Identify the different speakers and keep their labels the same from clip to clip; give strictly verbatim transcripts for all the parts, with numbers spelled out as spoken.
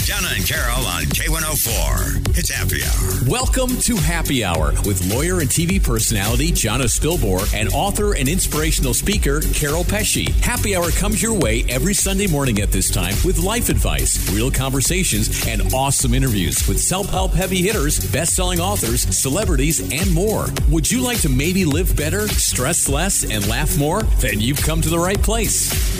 Speaker 1: Donna and Carol on K one oh four. It's Happy Hour.
Speaker 2: Welcome to Happy Hour with lawyer and T V personality Jonna Spilbor and author and inspirational speaker Carol Pesci. Happy Hour comes your way every Sunday morning at this time with life advice, real conversations, and awesome interviews with self-help heavy hitters, best-selling authors, celebrities, and more. Would you like to maybe live better, stress less, and laugh more? Then you've come to the right place.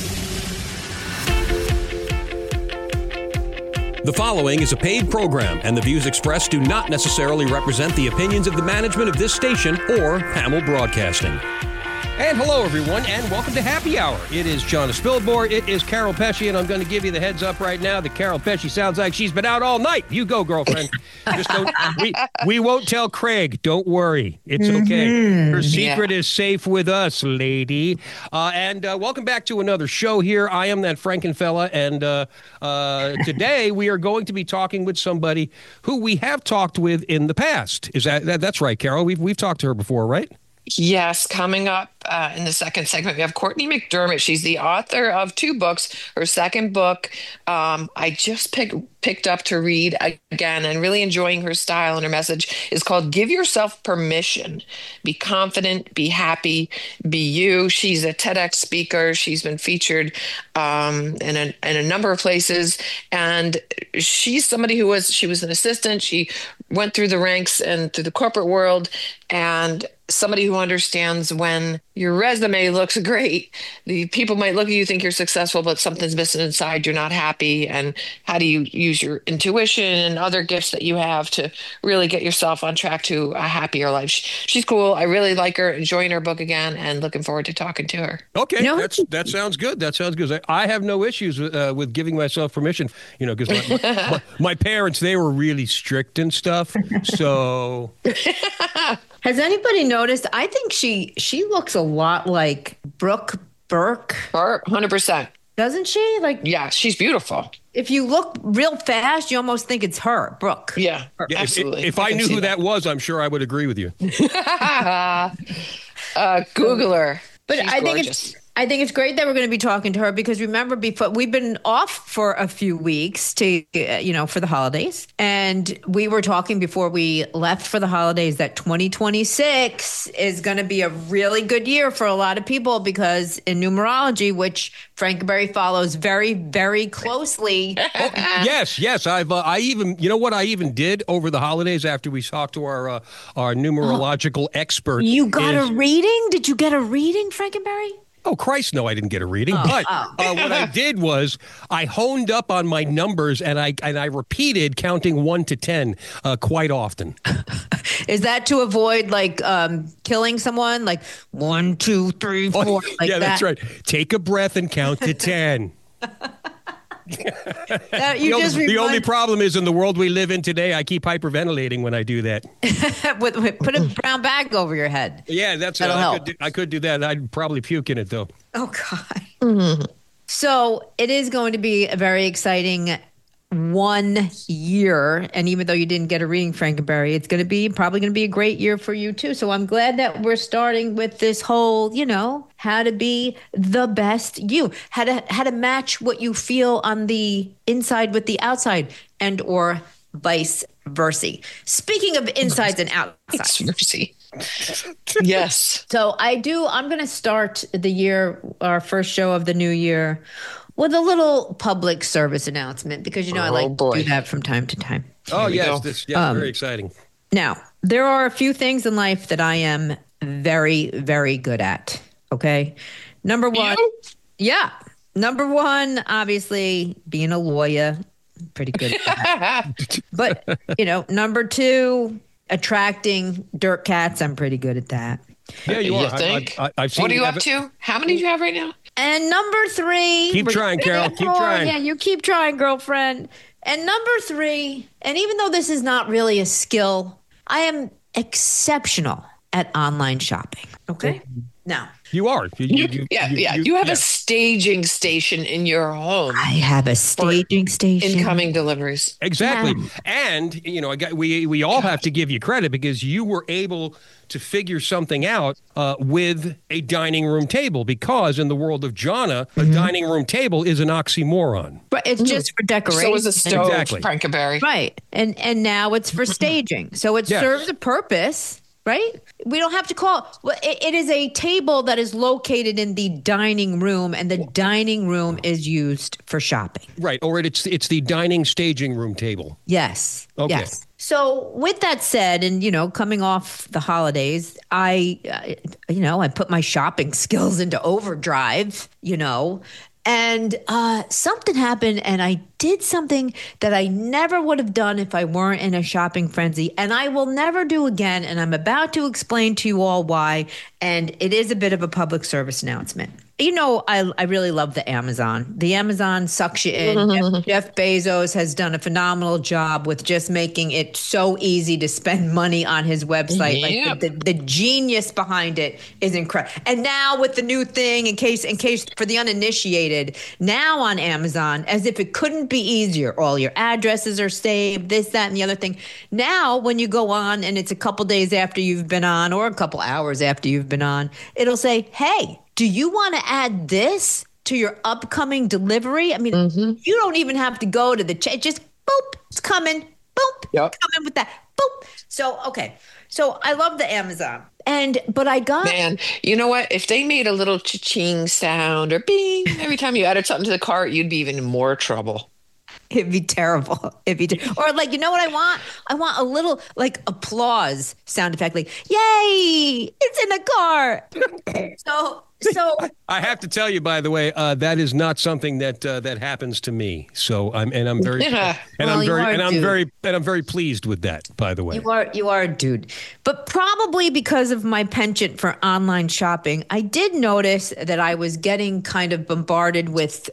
Speaker 2: The following is a paid program, and the views expressed do not necessarily represent the opinions of the management of this station or Hamill Broadcasting.
Speaker 3: And hello, everyone, and welcome to Happy Hour. It is Jonna Spilbor. It is Carol Pesci, and I'm going to give you the heads up right now that Carol Pesci sounds like she's been out all night. You go, girlfriend. Just don't, we, we won't tell Craig. Don't worry. It's okay.
Speaker 4: Mm-hmm.
Speaker 3: Her secret
Speaker 4: yeah.
Speaker 3: is safe with us, lady. Uh, and uh, welcome back to another show here. I am that Frankenfella, and uh, uh, today we are going to be talking with somebody who we have talked with in the past. Is that, that that's right, Carol? We've we've talked to her before, right?
Speaker 4: Yes, coming up uh, in the second segment, we have Courtney McDermott. She's the author of two books. Her second book, um, I just pick, picked up to read again and really enjoying her style and her message, is called Give Yourself Permission. Be confident, be happy, be you. She's a TEDx speaker. She's been featured um, in, a, in a number of places. And she's somebody who was, she was an assistant. She went through the ranks and through the corporate world, and somebody who understands when your resume looks great, the people might look at you, think you're successful, but something's missing inside, you're not happy. And how do you use your intuition and other gifts that you have to really get yourself on track to a happier life? She's cool. I really like her, enjoying her book again, and looking forward to talking to her.
Speaker 3: Okay,
Speaker 4: You know,
Speaker 3: that's that sounds good. That sounds good. I have no issues with, uh, with giving myself permission, you know, because my, my, my parents, they were really strict and stuff. So...
Speaker 5: Has anybody noticed? I think she she looks a lot like Brooke Burke.
Speaker 4: Her, one hundred percent.
Speaker 5: Doesn't she? Like,
Speaker 4: yeah, she's beautiful.
Speaker 5: If you look real fast, you almost think it's her, Brooke.
Speaker 4: Yeah,
Speaker 3: yeah
Speaker 4: absolutely.
Speaker 3: If, if I, I knew who that. that was, I'm sure I would agree with you.
Speaker 4: uh, Google her.
Speaker 5: But
Speaker 4: she's
Speaker 5: I think
Speaker 4: gorgeous.
Speaker 5: it's I think it's great that we're going to be talking to her, because remember, before we've been off for a few weeks to, uh, you know, for the holidays. And we were talking before we left for the holidays that twenty twenty-six is going to be a really good year for a lot of people, because in numerology, which Frankenberry follows very, very closely.
Speaker 3: oh, yes, yes. I've, uh, I even, you know what I even did over the holidays after we talked to our, uh, our numerological oh, expert.
Speaker 5: You got
Speaker 3: is,
Speaker 5: a reading? Did you get a reading, Frankenberry?
Speaker 3: Oh, Christ, no, I didn't get a reading.
Speaker 5: Oh,
Speaker 3: but
Speaker 5: oh.
Speaker 3: uh, what I did was I honed up on my numbers, and I and I repeated counting one to ten uh, quite often.
Speaker 5: Is that to avoid, like, um, killing someone? Like, one, two, three, four,
Speaker 3: oh,
Speaker 5: like
Speaker 3: yeah,
Speaker 5: that?
Speaker 3: that's right. Take a breath and count to ten.
Speaker 5: That, you
Speaker 3: the,
Speaker 5: just
Speaker 3: only, the
Speaker 5: remind-
Speaker 3: only problem is in the world we live in today, I keep hyperventilating when I do that.
Speaker 5: with, with, put a brown bag over your head.
Speaker 3: Yeah, that's
Speaker 5: That'll
Speaker 3: uh, I,
Speaker 5: help.
Speaker 3: could do, I could do that. I'd probably puke in it, though.
Speaker 5: Oh, God. Mm-hmm. So it is going to be a very exciting one year. And even though you didn't get a reading, Frankenberry, it's going to be probably going to be a great year for you, too. So I'm glad that we're starting with this whole, you know, how to be the best you, how to how to match what you feel on the inside with the outside, and or vice versa. Speaking of insides and outsides.
Speaker 4: Mercy. Yes.
Speaker 5: So I do, I'm going to start the year, our first show of the new year, with a little public service announcement, because, you know, I
Speaker 4: Oh,
Speaker 5: like
Speaker 4: boy.
Speaker 5: to do that from time to time.
Speaker 3: Oh,
Speaker 4: we
Speaker 3: yes,
Speaker 4: go.
Speaker 3: this yeah,
Speaker 5: Um,
Speaker 3: very exciting.
Speaker 5: Now, there are a few things in life that I am very, very good at. Okay. Number one.
Speaker 4: You?
Speaker 5: Yeah. Number one, obviously, being a lawyer. Pretty good at that. But, you know, number two, attracting dirt cats. I'm pretty good at that.
Speaker 3: Yeah, you,
Speaker 4: You
Speaker 3: are.
Speaker 4: think?
Speaker 3: I, I, I've seen
Speaker 4: What are you
Speaker 3: have
Speaker 4: up
Speaker 3: it-
Speaker 4: to? How many do you have right now?
Speaker 5: And number three.
Speaker 3: Keep
Speaker 5: we're
Speaker 3: trying,
Speaker 5: gonna
Speaker 3: Carol.
Speaker 5: get
Speaker 3: Keep
Speaker 5: more.
Speaker 3: trying.
Speaker 5: Yeah, you keep trying, girlfriend. And number three, and even though this is not really a skill, I am exceptional at online shopping. Okay. Now,
Speaker 3: You are. You,
Speaker 4: You,
Speaker 3: you,
Speaker 4: yeah,
Speaker 3: you,
Speaker 4: yeah.
Speaker 3: You,
Speaker 4: You have
Speaker 3: yeah.
Speaker 4: a staging station in your home.
Speaker 5: I have a staging station.
Speaker 4: Incoming deliveries.
Speaker 3: Exactly.
Speaker 5: Yeah.
Speaker 3: And, you know, I got, we we all have to give you credit because you were able to figure something out uh, with a dining room table, because in the world of Jonna, a dining room table is an oxymoron.
Speaker 5: But it's just for decoration.
Speaker 4: So is a stove,
Speaker 3: Exactly.
Speaker 4: Frankenberry.
Speaker 5: Right. And and now it's for staging. So it
Speaker 3: Yes.
Speaker 5: serves a purpose, right? We don't have to call well, it, it is a table that is located in the dining room, and the dining room is used for shopping.
Speaker 3: Right. Or it's it's the dining staging room table.
Speaker 5: Yes.
Speaker 3: Okay.
Speaker 5: Yes. So with that said, and you know, coming off the holidays, I, uh, you know, I put my shopping skills into overdrive, you know, and uh, something happened, and I did something that I never would have done if I weren't in a shopping frenzy, and I will never do again. And I'm about to explain to you all why. And it is a bit of a public service announcement. You know, I I really love the Amazon. The Amazon sucks you in. Jeff, Jeff Bezos has done a phenomenal job with just making it so easy to spend money on his website.
Speaker 4: Yep.
Speaker 5: Like the, the, the genius behind it is incredible. And now with the new thing, in case in case for the uninitiated, now on Amazon, as if it couldn't be easier, all your addresses are saved, this, that, and the other thing. Now, when you go on and it's a couple days after you've been on, or a couple hours after you've been on, it'll say, hey, do you want to add this to your upcoming delivery? I mean, you don't even have to go to the chat. Just boop, it's coming. Boop,
Speaker 4: Yep.
Speaker 5: coming with that. Boop. So, okay. So I love the Amazon. And, but I got,
Speaker 4: Man, you know what? If they made a little cha-ching sound or bing every time you added something to the cart, you'd be even in more trouble.
Speaker 5: it'd be terrible. It'd be, ter- or like, you know what I want? I want a little like applause sound effect, like, yay, it's in the car. so, so
Speaker 3: I have to tell you, by the way, uh, that is not something that uh, that happens to me. So I'm and I'm very
Speaker 4: Yeah.
Speaker 3: and
Speaker 5: Well,
Speaker 3: I'm
Speaker 5: you
Speaker 3: very
Speaker 5: are,
Speaker 3: and I'm
Speaker 5: dude.
Speaker 3: very and I'm very pleased with that. By the way,
Speaker 5: You are you are a dude. But probably because of my penchant for online shopping, I did notice that I was getting kind of bombarded with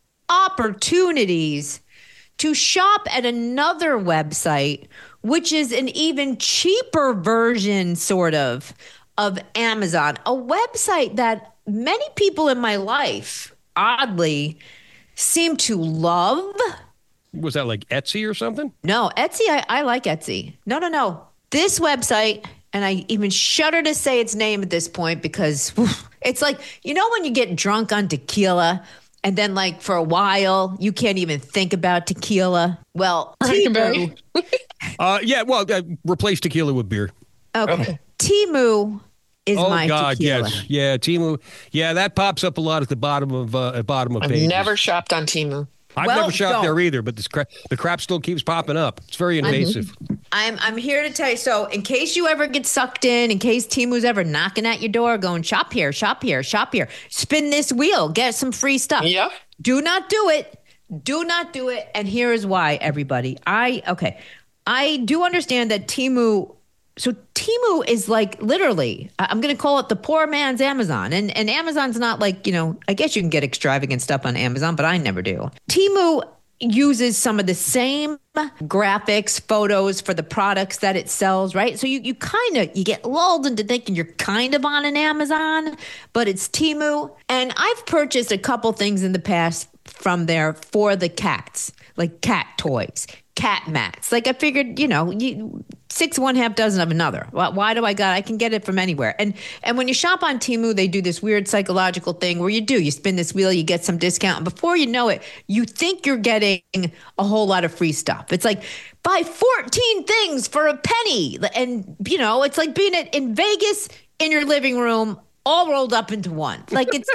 Speaker 5: opportunities to shop at another website, which is an even cheaper version, sort of, of Amazon, a website that many people in my life, oddly, seem to love.
Speaker 3: was that like Etsy or something?
Speaker 5: No, Etsy, I, I like Etsy. No, no, no. This website, and I even shudder to say its name at this point because oof, it's like, you know, when you get drunk on tequila and then, like, for a while, you can't even think about tequila? Well, Temu,
Speaker 3: Uh, yeah. Well, uh, replace tequila with beer.
Speaker 5: okay. Temu is
Speaker 3: Oh
Speaker 5: my
Speaker 3: God,
Speaker 5: tequila.
Speaker 3: yes, yeah, Temu, yeah, that pops up a lot at the bottom of uh, at bottom of
Speaker 4: I've
Speaker 3: pages.
Speaker 4: never shopped on Temu.
Speaker 3: I've
Speaker 5: Well,
Speaker 3: never shopped
Speaker 5: don't.
Speaker 3: there either, but this crap, the crap still keeps popping up. It's very invasive.
Speaker 5: I'm I'm here to tell you. So, in case you ever get sucked in, in case Temu's ever knocking at your door, going shop here, shop here, shop here, spin this wheel, get some free stuff.
Speaker 4: Yep.
Speaker 5: Do not do it. Do not do it. And here is why, everybody. I okay. I do understand that Temu. So Temu is like literally, I- I'm going to call it the poor man's Amazon. And and Amazon's not like, you know, I guess you can get extravagant stuff on Amazon, but I never do. Temu uses some of the same graphics, photos for the products that it sells, right? So you, you kind of, you get lulled into thinking you're kind of on an Amazon, but it's Temu. And I've purchased a couple things in the past from there for the cats, like cat toys, cat mats. Like I figured, you know, you, six one half dozen of another. Why, why do I got? I can get it from anywhere. And and when you shop on Temu, they do this weird psychological thing where you do you spin this wheel, you get some discount, and before you know it, you think you're getting a whole lot of free stuff. It's like buy fourteen things for a penny, and you know, it's like being at, in Vegas in your living room, all rolled up into one. Like it's.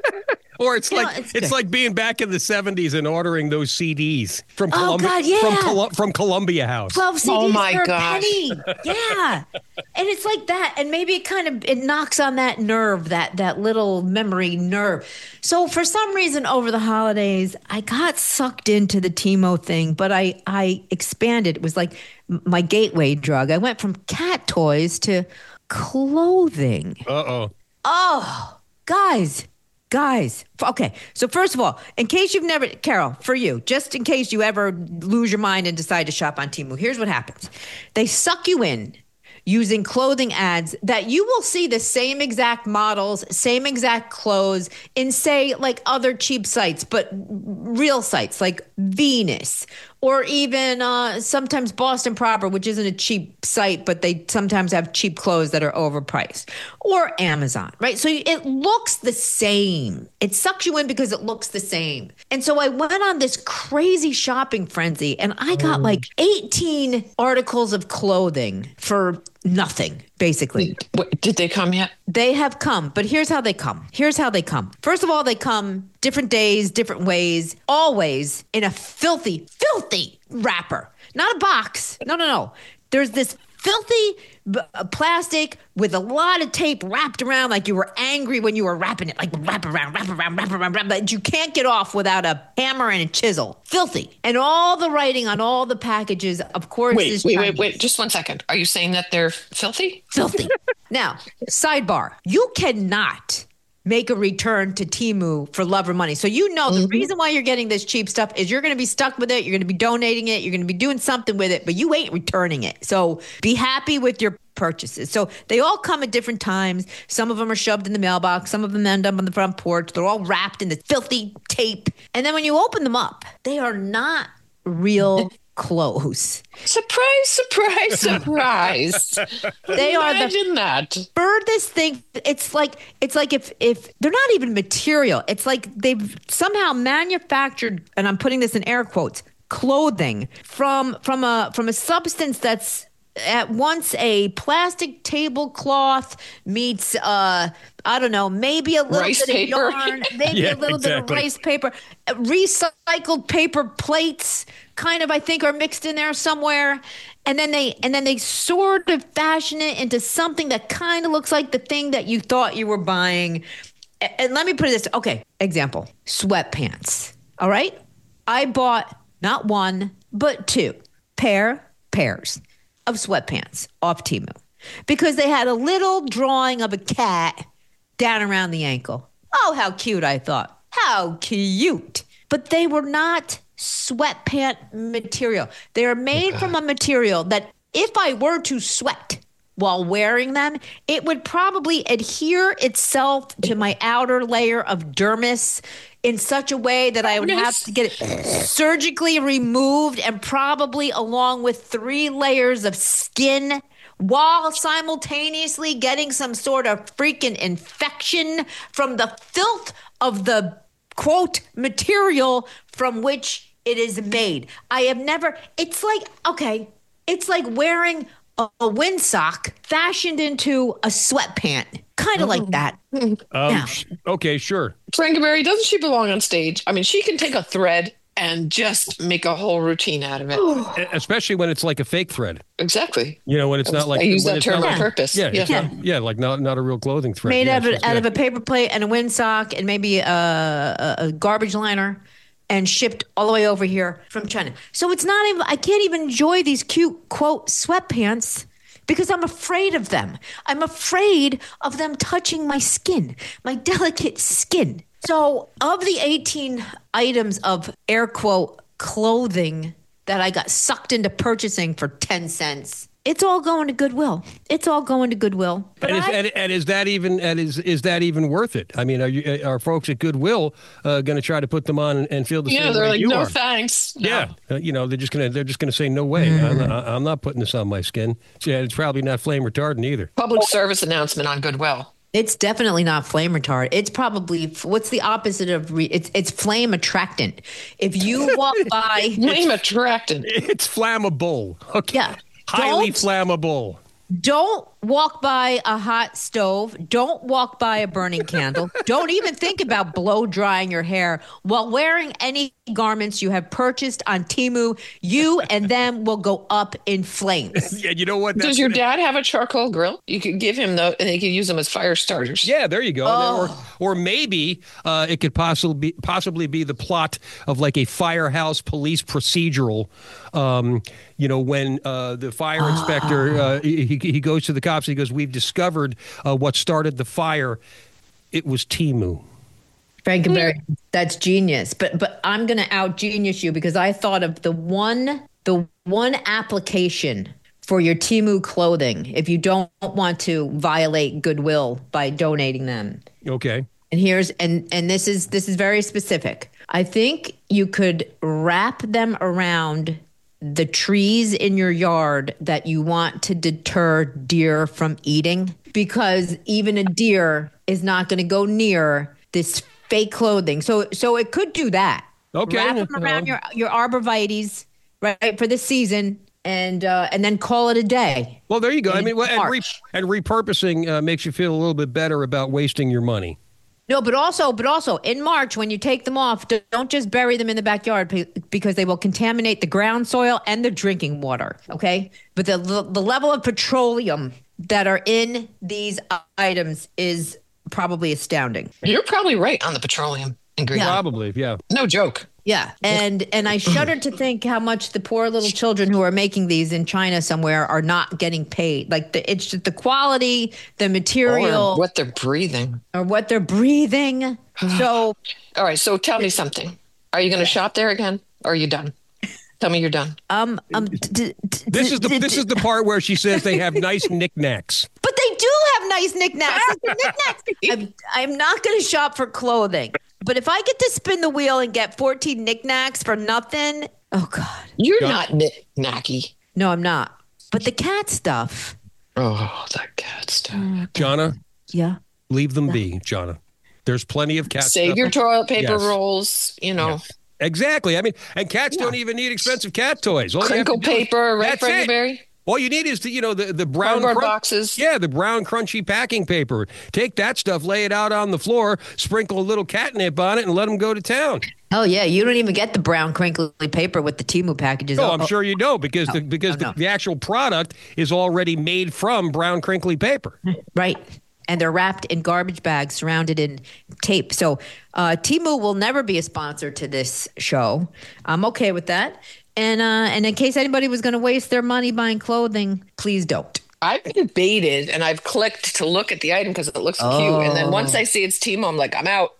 Speaker 3: Or it's
Speaker 5: You know,
Speaker 3: like
Speaker 5: it's
Speaker 3: it's,
Speaker 5: good.
Speaker 3: like being back in the seventies and ordering those C Ds from
Speaker 5: Oh,
Speaker 3: Columbia
Speaker 5: God, yeah.
Speaker 3: from, Colu- from Columbia House.
Speaker 5: twelve C Ds
Speaker 4: Oh, my
Speaker 5: for a
Speaker 4: gosh.
Speaker 5: penny. Yeah. And it's like that. And maybe it kind of it knocks on that nerve, that that little memory nerve. So for some reason over the holidays, I got sucked into the Temo thing, but I I expanded. It was like m- my gateway drug. I went from cat toys to clothing.
Speaker 3: Uh-oh.
Speaker 5: Oh, guys, guys. F- Okay, so first of all, in case you've never, Carol, for you, just in case you ever lose your mind and decide to shop on Temu, here's what happens. They suck you in. using clothing ads that you will see the same exact models, same exact clothes in, say, like other cheap sites, but real sites like Venus, or even uh, sometimes Boston Proper, which isn't a cheap site, but they sometimes have cheap clothes that are overpriced, or Amazon, right? So it looks the same. It sucks you in because it looks the same. And so I went on this crazy shopping frenzy, and I got like eighteen articles of clothing for nothing, basically.
Speaker 4: Wait, did they come yet?
Speaker 5: They have come, but here's how they come. Here's how they come. First of all, they come different days, different ways, always in a filthy, filthy wrapper. Not a box. No, no, no. There's this filthy b- plastic with a lot of tape wrapped around like you were angry when you were wrapping it, like wrap around, wrap around, wrap around, wrap, but you can't get off without a hammer and a chisel. Filthy. And all the writing on all the packages, of course,
Speaker 4: Wait,
Speaker 5: is
Speaker 4: wait,
Speaker 5: Chinese.
Speaker 4: wait, wait. Just one second. Are you saying that they're filthy?
Speaker 5: Filthy. Now, sidebar. You cannot make a return to Temu for love or money. So you know the
Speaker 4: Mm-hmm.
Speaker 5: reason why you're getting this cheap stuff is you're going to be stuck with it. You're going to be donating it. You're going to be doing something with it, but you ain't returning it. So be happy with your purchases. So they all come at different times. Some of them are shoved in the mailbox. Some of them end up on the front porch. They're all wrapped in the filthy tape. And then when you open them up, they are not real clothes.
Speaker 4: Surprise, surprise, surprise.
Speaker 5: They are the
Speaker 4: Imagine that.
Speaker 5: furthest thing. It's like it's like if if they're not even material. It's like they've somehow manufactured, and I'm putting this in air quotes, clothing from from a from a substance that's at once a plastic tablecloth meets uh I don't know, maybe a little
Speaker 4: Rice
Speaker 5: bit
Speaker 4: paper.
Speaker 5: of yarn, maybe
Speaker 3: Yeah,
Speaker 5: a little bit
Speaker 3: exactly.
Speaker 5: of rice paper, uh, recycled paper plates kind of I think are mixed in there somewhere. And then they and then they sort of fashion it into something that kind of looks like the thing that you thought you were buying. A- And let me put it this, okay, example, sweatpants. All right? I bought not one, but two pair pairs of sweatpants off Temu because they had a little drawing of a cat down around the ankle. Oh, how cute, I thought. How cute. But they were not sweatpant material. They are made from a material that if I were to sweat while wearing them, it would probably adhere itself to my outer layer of dermis in such a way that I would have to get it surgically removed and probably along with three layers of skin while simultaneously getting some sort of freaking infection from the filth of the quote material from which it is made. I have never, it's like, okay, it's like wearing a, a windsock fashioned into a sweatpant, kind of like that.
Speaker 3: Um,
Speaker 5: Yeah.
Speaker 3: sh- okay, sure.
Speaker 4: Frankenberry, doesn't she belong on stage? I mean, she can take a thread and just make a whole routine out of it.
Speaker 3: E- Especially when it's like a fake thread.
Speaker 4: Exactly.
Speaker 3: You know, when it's not like
Speaker 4: I use
Speaker 3: when
Speaker 4: that
Speaker 3: it's
Speaker 4: term
Speaker 3: not
Speaker 4: on
Speaker 3: like-
Speaker 4: purpose.
Speaker 3: Yeah, it's
Speaker 4: Yeah.
Speaker 3: not- yeah, like not not a real clothing thread.
Speaker 5: Made
Speaker 3: Yeah,
Speaker 5: out, of,
Speaker 3: it's-
Speaker 5: out
Speaker 3: yeah.
Speaker 5: of a paper plate and a windsock and maybe a, a, a garbage liner and shipped all the way over here from China. So it's not even, I can't even enjoy these cute, quote, sweatpants because I'm afraid of them. I'm afraid of them touching my skin, my delicate skin. So of the eighteen items of air quote clothing that I got sucked into purchasing for ten cents, it's all going to Goodwill. It's all going to Goodwill. But
Speaker 3: And is,
Speaker 5: I-
Speaker 3: and, and is that even and is is that even worth it? I mean, are you are folks at Goodwill uh, going to try to put them on and, and feel the
Speaker 4: Yeah,
Speaker 3: same
Speaker 4: they're
Speaker 3: way
Speaker 4: like,
Speaker 3: you
Speaker 4: no
Speaker 3: are?
Speaker 4: thanks. No.
Speaker 3: Yeah, uh, you know, they're just gonna they're just gonna say no way. I'm, not, I'm not putting this on my skin. Yeah, it's probably not flame retardant either.
Speaker 4: Public service announcement on Goodwill.
Speaker 5: It's definitely not flame retardant. It's probably what's the opposite of re, it's it's flame attractant. If you walk by,
Speaker 4: Name attractant.
Speaker 3: It's flammable. Okay,
Speaker 5: yeah,
Speaker 3: highly
Speaker 5: don't,
Speaker 3: flammable.
Speaker 5: don't walk by a hot stove. Don't walk by a burning candle. Don't even think about blow drying your hair while wearing any garments you have purchased on Temu. You and them will go up in flames.
Speaker 3: Yeah, you know what?
Speaker 4: Does
Speaker 3: That's
Speaker 4: your
Speaker 3: gonna-
Speaker 4: dad have a charcoal grill? You could give him those, and he could use them as fire starters.
Speaker 3: Yeah, there you go.
Speaker 5: Oh.
Speaker 3: Or, or maybe uh, it could possibly be, possibly be the plot of like a firehouse police procedural. Um, you know, when uh, the fire inspector uh, he, he goes to the cops, he goes, "We've discovered uh, what started the fire. It was Temu."
Speaker 5: Frankenberry, that's genius. But but I'm gonna out genius you because I thought of the one the one application for your Temu clothing if you don't want to violate goodwill by donating them.
Speaker 3: Okay.
Speaker 5: And here's and and this is this is very specific. I think you could wrap them around the trees in your yard that you want to deter deer from eating, because even a deer is not going to go near this fake clothing. So so it could do that.
Speaker 3: Okay.
Speaker 5: Wrap them around your your arborvitaes, right, for this season, and uh, and then call it a day.
Speaker 3: Well, there you go.
Speaker 5: In
Speaker 3: I mean, well, and, re-
Speaker 5: March.
Speaker 3: and repurposing uh, makes you feel a little bit better about wasting your money.
Speaker 5: No, but also, but also in March, when you take them off, don't just bury them in the backyard pe- because they will contaminate the ground soil and the drinking water. Okay, but the the level of petroleum that are in these items is probably astounding.
Speaker 4: You're probably right on the petroleum ingredient.
Speaker 3: Probably, yeah.
Speaker 4: No joke.
Speaker 5: Yeah, and and I shudder to think how much the poor little children who are making these in China somewhere are not getting paid. Like the, it's just the quality, the material,
Speaker 4: Or what they're breathing.
Speaker 5: or what they're breathing. So
Speaker 4: All right, so tell me something. Are you going to shop there again, or are you done? Tell me you're done.
Speaker 5: um um. d- d-
Speaker 3: This is the
Speaker 5: d-
Speaker 3: this
Speaker 5: d-
Speaker 3: is the part where she says they have nice knickknacks.
Speaker 5: But they do have nice knickknacks. Like the knickknacks. I'm, I'm not going to shop for clothing. But if I get to spin the wheel and get fourteen knickknacks for nothing, oh, God.
Speaker 4: You're not knick-knacky.
Speaker 5: No, I'm not. But the cat stuff.
Speaker 4: Oh, that cat stuff.
Speaker 3: Jonna,
Speaker 5: Yeah.
Speaker 3: leave them be, Jonna. There's plenty of cat
Speaker 4: Save
Speaker 3: stuff.
Speaker 4: your toilet paper
Speaker 3: Yes.
Speaker 4: rolls, you know.
Speaker 3: Yes. Exactly. I mean, and cats don't even need expensive cat toys. All you have
Speaker 4: Crinkle
Speaker 3: to do is-
Speaker 4: paper, right,
Speaker 3: That's it.
Speaker 4: Frankenberry?
Speaker 3: All you need is the, you know, the, the brown
Speaker 4: Cardboard
Speaker 3: crun-
Speaker 4: boxes.
Speaker 3: Yeah, the brown crunchy packing paper. Take that stuff, lay it out on the floor, sprinkle a little catnip on it, and let them go to town.
Speaker 5: Oh, yeah. You don't even get the brown crinkly paper with the Temu packages.
Speaker 3: No,
Speaker 5: Oh,
Speaker 3: I'm sure you don't, because the because
Speaker 5: oh,
Speaker 3: the,
Speaker 5: no.
Speaker 3: the actual product is already made from brown crinkly paper.
Speaker 5: Right. And they're wrapped in garbage bags surrounded in tape. So uh, Temu will never be a sponsor to this show. I'm okay with that. And uh, and in case anybody was going to waste their money buying clothing, please don't.
Speaker 4: I've debated and I've clicked to look at the item because it looks cute. And then once I see it's Timo, I'm like, I'm out.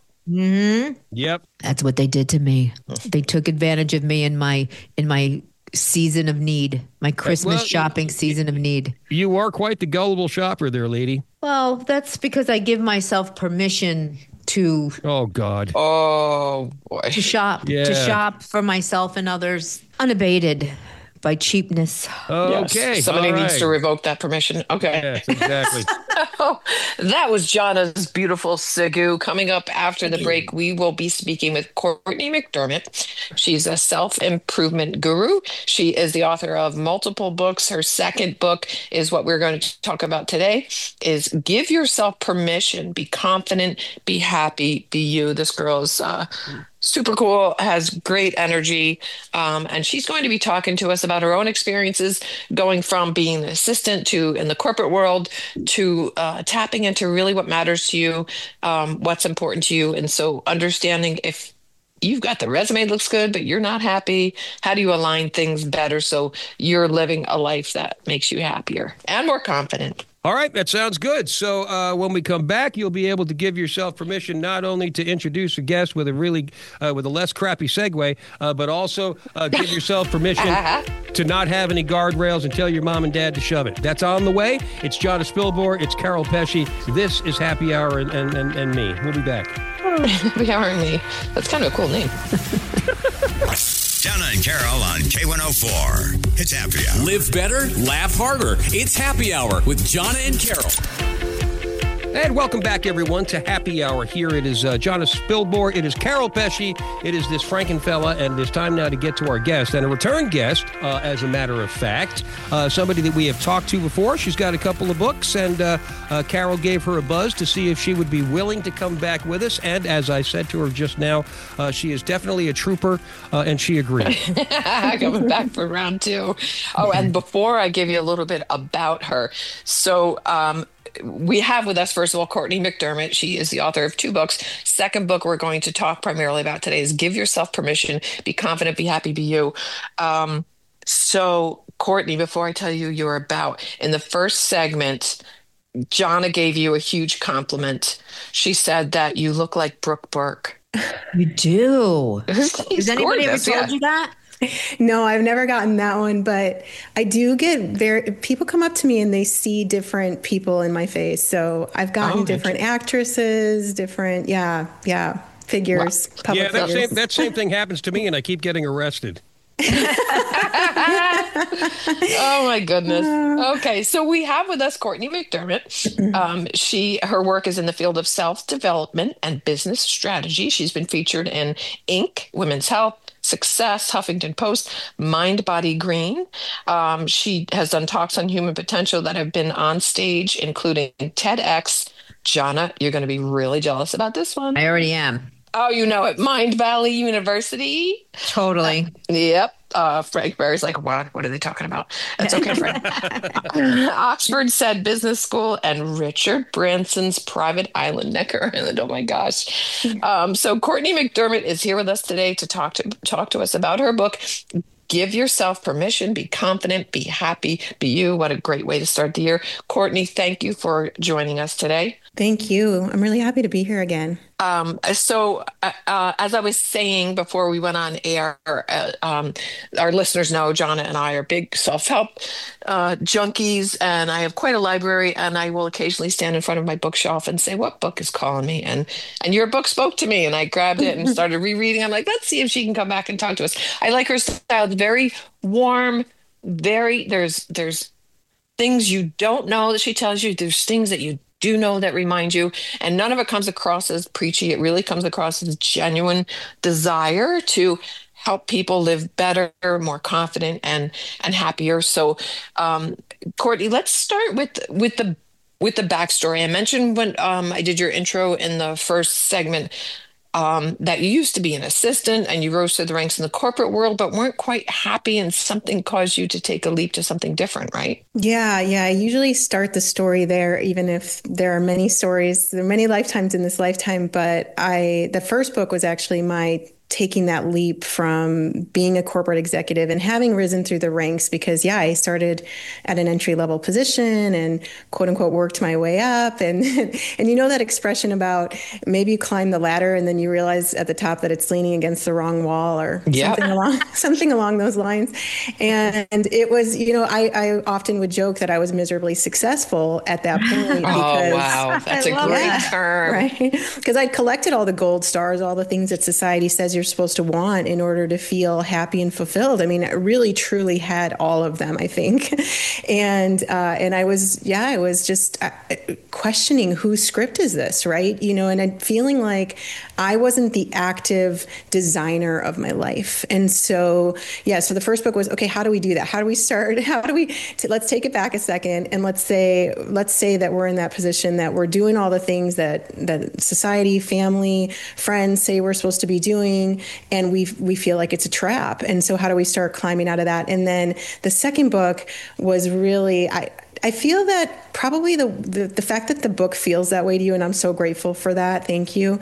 Speaker 3: Yep.
Speaker 5: That's what they did to me. They took advantage of me in my in my season of need, my Christmas
Speaker 3: well,
Speaker 5: shopping season of need.
Speaker 3: You are quite the gullible shopper there, lady.
Speaker 5: Well, that's because I give myself permission to
Speaker 3: Oh, God.
Speaker 4: Oh, boy.
Speaker 5: to shop
Speaker 3: Yeah.
Speaker 5: to shop for myself and others unabated by cheapness.
Speaker 4: Yes.
Speaker 3: Okay.
Speaker 4: Somebody
Speaker 3: all
Speaker 4: needs
Speaker 3: right.
Speaker 4: to revoke that permission. Okay.
Speaker 3: Yes, exactly.
Speaker 4: Oh, that was Jana's beautiful Sigu. Coming up after the break, we will be speaking with Courtney McDermott. She's a self-improvement guru. She is the author of multiple books. Her second book is what we're going to talk about today, is Give Yourself Permission. Be confident, be happy, be you. This girl is uh, super cool, has great energy, um, and she's going to be talking to us about her own experiences going from being an assistant to in the corporate world to uh, tapping into really what matters to you, um, what's important to you. And so understanding if you've got the resume that looks good, but you're not happy, how do you align things better so you're living a life that makes you happier and more confident?
Speaker 3: All right, that sounds good. So uh, when we come back, you'll be able to give yourself permission not only to introduce a guest with a really uh, with a less crappy segue, uh, but also uh, give yourself permission to not have any guardrails and tell your mom and dad to shove it. That's on the way. It's Jonna Spilbor. It's Carol Pesci. This is Happy Hour and, and, and, and me. We'll be back.
Speaker 4: We are me. That's kind of a cool name.
Speaker 1: Jonna and Carol on K one oh four. It's Happy Hour.
Speaker 2: Live better, laugh harder. It's Happy Hour with Jonna and Carol.
Speaker 3: And welcome back, everyone, to Happy Hour. Here it is uh, Jonna Spilbor. It is Carol Pesci. It is this Frankenfella. And it's time now to get to our guest. And a return guest, uh, as a matter of fact. Uh, somebody that we have talked to before. She's got a couple of books. And uh, uh, Carol gave her a buzz to see if she would be willing to come back with us. And as I said to her just now, uh, she is definitely a trooper. Uh, and she agreed.
Speaker 4: Coming back for round two. Oh, and before I give you a little bit about her. So, um, we have with us, first of all, Courtney McDermott. She is the author of two books. Second book we're going to talk primarily about today is Give Yourself Permission, Be Confident, Be Happy, Be You. Um, so, Courtney, before I tell you you're about, in the first segment, Jonna gave you a huge compliment. She said that you look like Brooke Burke.
Speaker 5: You do.
Speaker 4: He's
Speaker 5: Has anybody ever
Speaker 4: gorgeous,
Speaker 5: told
Speaker 4: yeah.
Speaker 5: you that?
Speaker 6: No, I've never gotten that one, but I do get very, people come up to me and they see different people in my face. So I've gotten
Speaker 3: Oh,
Speaker 6: different actresses, different, yeah, yeah, figures, public
Speaker 3: Yeah, that
Speaker 6: figures.
Speaker 3: same, that same thing happens to me, and I keep getting arrested.
Speaker 4: Oh my goodness. Okay, so we have with us Courtney McDermott. Um, she her work is in the field of self-development and business strategy. She's been featured in Inc, Women's Health, Success, Huffington Post, Mind Body Green. Um, she has done talks on human potential that have been on stage, including TEDx. Jonna, you're going to be really jealous about this one.
Speaker 5: I already am.
Speaker 4: Oh, you know it. Mind Valley University.
Speaker 5: Totally.
Speaker 4: Yep. Uh, Frank Barry's like, what? What are they talking about? That's okay, Frank. Oxford Said Business School and Richard Branson's Private Island, Necker Island. Oh my gosh. Um, so Courtney McDermott is here with us today to talk to talk to us about her book. Give yourself permission, be confident, be happy, be you. What a great way to start the year. Courtney, thank you for joining us today.
Speaker 6: Thank you. I'm really happy to be here again.
Speaker 4: Um, so, uh, uh, as I was saying before we went on air, uh, um, our listeners know Jonna and I are big self-help uh, junkies, and I have quite a library. And I will occasionally stand in front of my bookshelf and say, "What book is calling me?" And and your book spoke to me, and I grabbed it and started rereading. I'm like, "Let's see if she can come back and talk to us." I like her style; it's very warm, very there's there's things you don't know that she tells you. There's things that you do know that remind you, and none of it comes across as preachy. It really comes across as genuine desire to help people live better, more confident, and and happier. So, um, Courtney, let's start with with the with the backstory. I mentioned when um, I did your intro in the first segment um, that you used to be an assistant and you rose through the ranks in the corporate world, but weren't quite happy, and something caused you to take a leap to something different, right?
Speaker 6: Yeah, yeah. I usually start the story there, even if there are many stories, there are many lifetimes in this lifetime. But I, the first book was actually my taking that leap from being a corporate executive and having risen through the ranks, because yeah, I started at an entry level position and quote unquote worked my way up. And, and you know that expression about maybe you climb the ladder and then you realize at the top that it's leaning against the wrong wall or
Speaker 4: Yeah.
Speaker 6: something along, something along those lines. And it was, you know, I, I often would joke that I was miserably successful at that point. Because,
Speaker 4: Oh, wow. That's a
Speaker 5: I love
Speaker 4: great
Speaker 6: that.
Speaker 4: term.
Speaker 6: Right. Because I'd collected all the gold stars, all the things that society says you're supposed to want in order to feel happy and fulfilled. I mean, I really, truly had all of them, I think. And, uh, and I was, yeah, I was just uh, questioning whose script is this, right? You know, and I'm feeling like I wasn't the active designer of my life. And so, yeah, so the first book was, okay, how do we do that? How do we start? How do we, t- let's take it back a second. And let's say, let's say that we're in that position that we're doing all the things that, that society, family, friends say we're supposed to be doing. And we we feel like it's a trap. And so how do we start climbing out of that? And then the second book was really, I, I feel that probably the, the, the fact that the book feels that way to you, and I'm so grateful for that, thank you,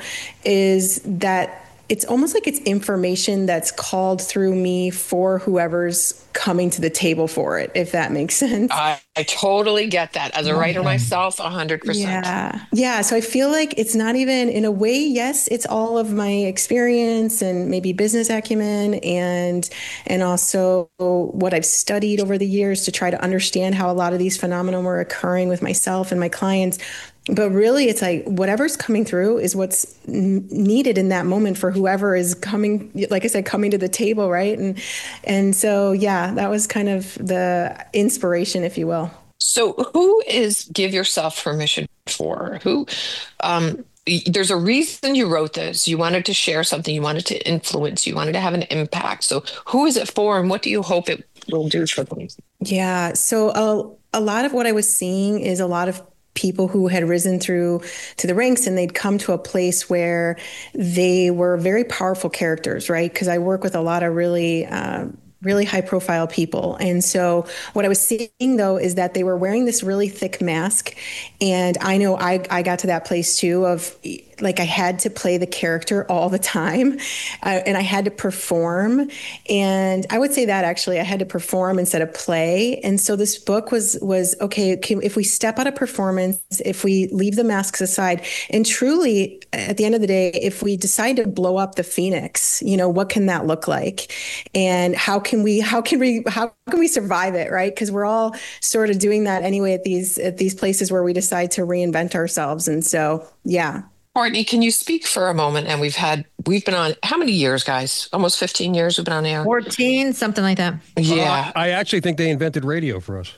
Speaker 6: is that it's almost like it's information that's called through me for whoever's coming to the table for it, if that makes sense.
Speaker 4: I, I totally get that. As a writer myself, one hundred percent.
Speaker 6: Yeah. Yeah. So I feel like it's not even, in a way, yes, it's all of my experience and maybe business acumen and and also what I've studied over the years to try to understand how a lot of these phenomena were occurring with myself and my clients. But really, it's like whatever's coming through is what's n- needed in that moment for whoever is coming, like I said, coming to the table, right? And and so, yeah, that was kind of the inspiration, if you will.
Speaker 4: So, who is Give Yourself Permission for? Who? Um, y- there's a reason you wrote this. You wanted to share something. You wanted to influence. You wanted to have an impact. So, who is it for, and what do you hope it will do for them?
Speaker 6: Yeah. So a, a lot of what I was seeing is a lot of people who had risen through to the ranks, and they'd come to a place where they were very powerful characters, right? Because I work with a lot of really uh, really high profile people. And so what I was seeing though is that they were wearing this really thick mask. And I know I, I got to that place too of like I had to play the character all the time, uh, and I had to perform. And I would say that actually I had to perform instead of play. And so this book was was okay. Can, if we step out of performance, if we leave the masks aside, and truly at the end of the day, if we decide to blow up the Phoenix, you know, what can that look like, and how can we how can we how can we survive it, right? Because we're all sort of doing that anyway at these at these places where we decide to reinvent ourselves. And so, yeah.
Speaker 4: Courtney, can you speak for a moment? And we've had, we've been on, how many years, guys? Almost fifteen years we've been on air?
Speaker 5: fourteen, something like that.
Speaker 4: Yeah.
Speaker 3: Uh, I actually think they invented radio for us.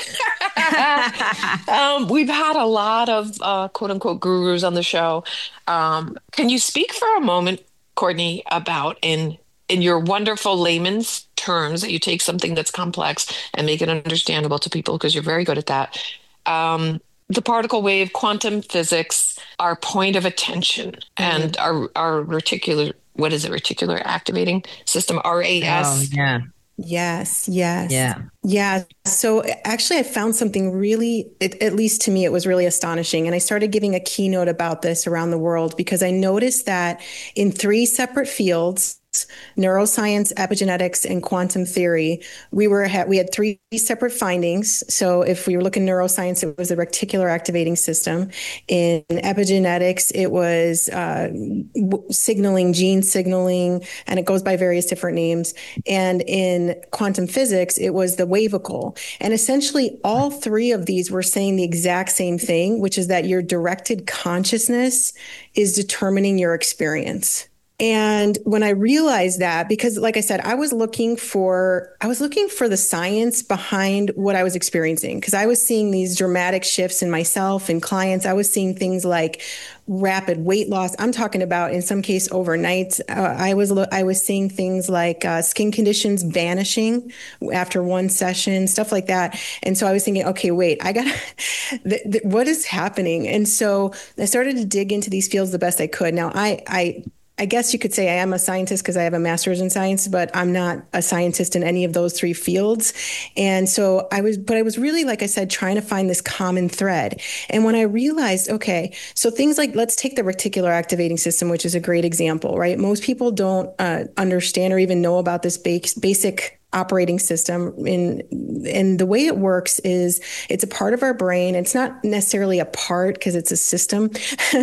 Speaker 4: um, we've had a lot of uh, quote unquote gurus on the show. Um, can you speak for a moment, Courtney, about in in your wonderful layman's terms that you take something that's complex and make it understandable to people, because you're very good at that. Um, the particle wave, quantum physics, our point of attention, mm-hmm. and our our reticular, what is it, reticular activating system, R A S.
Speaker 5: Oh, yeah.
Speaker 6: Yes, yes.
Speaker 5: Yeah.
Speaker 6: Yeah. So actually, I found something really, it, at least to me, it was really astonishing. And I started giving a keynote about this around the world because I noticed that in three separate fields, neuroscience, epigenetics, and quantum theory, we were we had three separate findings. So if we were looking at neuroscience, it was the reticular activating system. In epigenetics, it was uh, signaling, gene signaling, and it goes by various different names. And in quantum physics, it was the wavicle. And essentially, all three of these were saying the exact same thing, which is that your directed consciousness is determining your experience. And when I realized that, because like I said, I was looking for, I was looking for the science behind what I was experiencing, because I was seeing these dramatic shifts in myself and clients. I was seeing things like rapid weight loss. I'm talking about, in some case, overnight. Uh, I was, I was seeing things like uh, skin conditions vanishing after one session, stuff like that. And so I was thinking, okay, wait, I got, th- th- what is happening? And so I started to dig into these fields the best I could. Now, I, I, I guess you could say I am a scientist because I have a master's in science, but I'm not a scientist in any of those three fields. And so I was, but I was really, like I said, trying to find this common thread. And when I realized, okay, so things like, let's take the reticular activating system, which is a great example, right? Most people don't uh, understand or even know about this base, basic operating system. In and the way it works is it's a part of our brain. It's not necessarily a part because it's a system,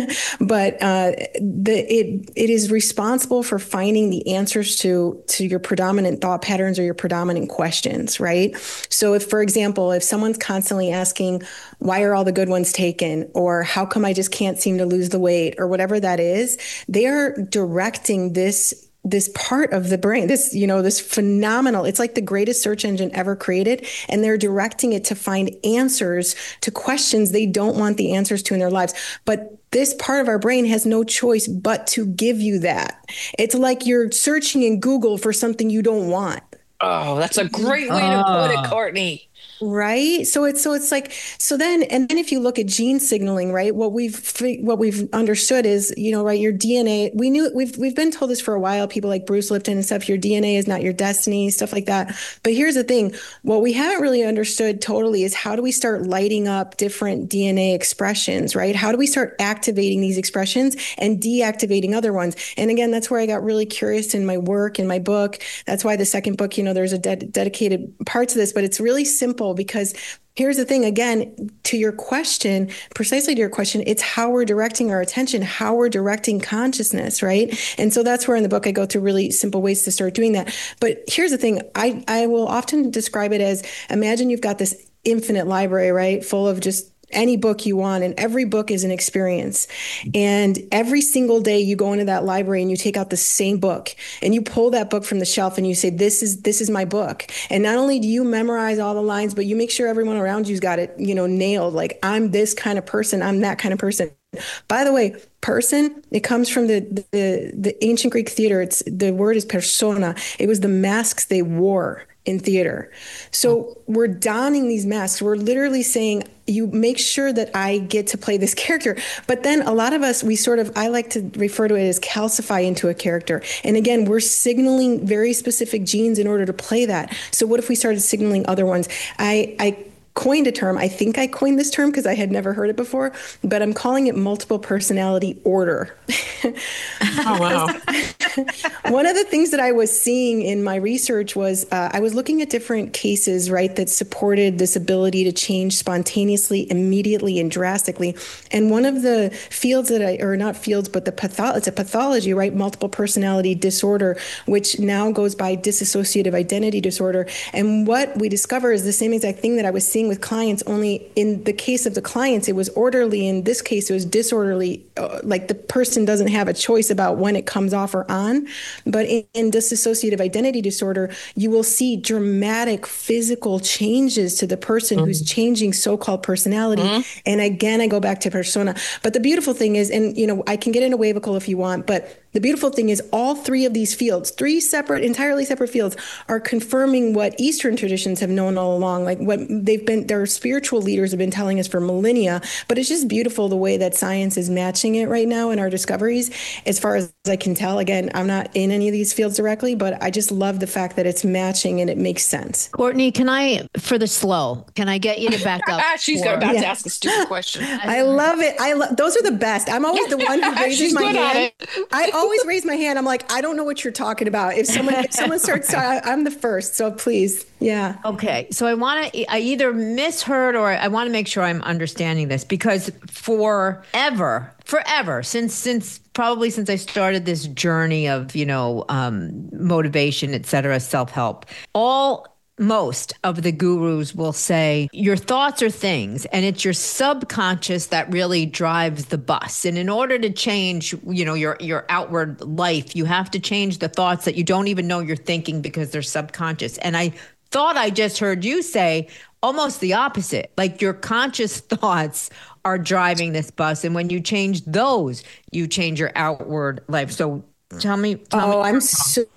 Speaker 6: but uh, the it it is responsible for finding the answers to to your predominant thought patterns or your predominant questions, right? So if, for example, if someone's constantly asking, why are all the good ones taken? Or how come I just can't seem to lose the weight? Or whatever that is, they are directing this this part of the brain, this, you know, this phenomenal, it's like the greatest search engine ever created. And they're directing it to find answers to questions they don't want the answers to in their lives. But this part of our brain has no choice but to give you that. It's like you're searching in Google for something you don't want.
Speaker 4: Oh, that's a great way to put it, Courtney.
Speaker 6: Right. So it's, so it's like, so then, and then if you look at gene signaling, right, what we've, what we've understood is, you know, right, your D N A, we knew, we've, we've been told this for a while, people like Bruce Lipton and stuff, your D N A is not your destiny, stuff like that. But here's the thing, what we haven't really understood totally is how do we start lighting up different D N A expressions, right? How do we start activating these expressions and deactivating other ones? And again, that's where I got really curious in my work, in my book. That's why the second book, you know, there's a de- dedicated part to this, but it's really simple. Because here's the thing, again, to your question, precisely to your question, it's how we're directing our attention, how we're directing consciousness, right? And so that's where in the book I go through really simple ways to start doing that. But here's the thing, I, I will often describe it as, imagine you've got this infinite library, right, full of just any book you want, and every book is an experience. And every single day you go into that library and you take out the same book and you pull that book from the shelf and you say, this is, this is my book. And not only do you memorize all the lines, but you make sure everyone around you's got it, you know, nailed. Like, I'm this kind of person. I'm that kind of person. By the way, person, it comes from the, the, the ancient Greek theater. It's, the word is persona. It was the masks they wore in theater. So we're donning these masks. We're literally saying, you make sure that I get to play this character. But then a lot of us, we sort of, I like to refer to it as calcify into a character. And again, we're signaling very specific genes in order to play that. So what if we started signaling other ones? I, I coined a term. I think I coined this term because I had never heard it before, but I'm calling it multiple personality order.
Speaker 4: Oh, wow.
Speaker 6: One of the things that I was seeing in my research was uh, I was looking at different cases, right, that supported this ability to change spontaneously, immediately, and drastically. And one of the fields that I, or not fields, but the patho- it's a pathology, right, multiple personality disorder, which now goes by dissociative identity disorder. And what we discover is the same exact thing that I was seeing with clients, only in the case of the clients, it was orderly. In this case, it was disorderly, uh, like the person doesn't have a choice about when it comes off or on. But in, in dissociative identity disorder, you will see dramatic physical changes to the person mm-hmm. who's changing so-called personality. Mm-hmm. And again, I go back to persona. But the beautiful thing is, and you know, I can get into Waveical if you want, but the beautiful thing is all three of these fields, three separate, entirely separate fields, are confirming what Eastern traditions have known all along, like what they've been, their spiritual leaders have been telling us for millennia. But it's just beautiful the way that science is matching it right now in our discoveries. As far as I can tell, again, I'm not in any of these fields directly, but I just love the fact that it's matching and it makes sense.
Speaker 5: Courtney, can I, for the slow, can I get you to back up?
Speaker 4: She's
Speaker 5: for,
Speaker 4: about
Speaker 6: yeah.
Speaker 4: to ask a stupid question.
Speaker 6: I love it. I love, those are the best. I'm always the one who raises my hand. I always raise my hand. I'm like, I don't know what you're talking about. If someone, if someone starts, I, I'm the first. So please. Yeah.
Speaker 5: Okay. So I want to, I either misheard or I want to make sure I'm understanding this, because forever, forever, since, since probably since I started this journey of, you know, um, motivation, et cetera, self-help, all most of the gurus will say your thoughts are things, and it's your subconscious that really drives the bus. And in order to change, you know, your, your outward life, you have to change the thoughts that you don't even know you're thinking because they're subconscious. And I thought I just heard you say almost the opposite, like your conscious thoughts are driving this bus. And when you change those, you change your outward life. So Tell me. Tell
Speaker 6: oh,
Speaker 5: me.
Speaker 6: I'm